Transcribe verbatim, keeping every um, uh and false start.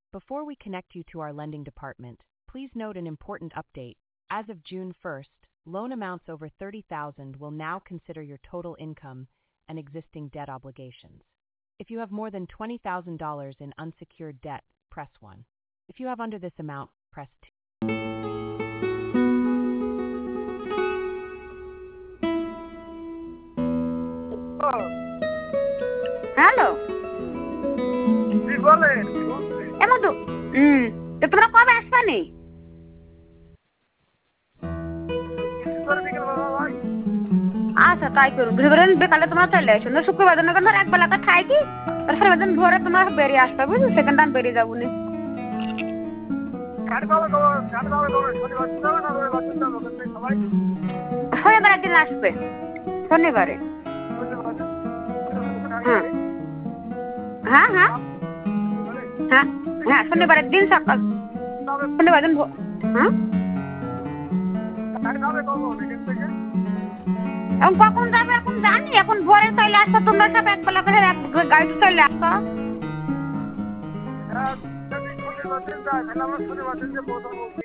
Before we connect you to our lending department, please note an important update. As of June first, loan amounts over thirty thousand dollars will now consider your total income and existing debt obligations. If you have more than twenty thousand dollars in unsecured debt, press one. If you have under this amount, press two. Hello কি বলেন? এমন তো হুম তো তোমরা কবে আসবে নি? আচ্ছা তাই করুন, বৃহস্পতিবার বিকালে তোমরা চলে আসো, না শুক্রবার দিন ধর এক বেলাটা থাকি, তারপরে দিন ভোরে তোমরা বেরিয়ে আসবে, বুঝলি? সেকেন্ড টাইম বেরিয়ে যাবো নি। শনিবারের দিন আসবে, শনিবারে। হ্যাঁ হ্যাঁ হ্যাঁ হ্যাঁ হ্যাঁ শনিবারের দিন সকাল, শনিবার দিন হ্যাঁ। এখন কখন যাবে এখন জানি, এখন ভোরে চলে আসো তোমরা সব এক বেলা করে গাড়ি চলে আসো।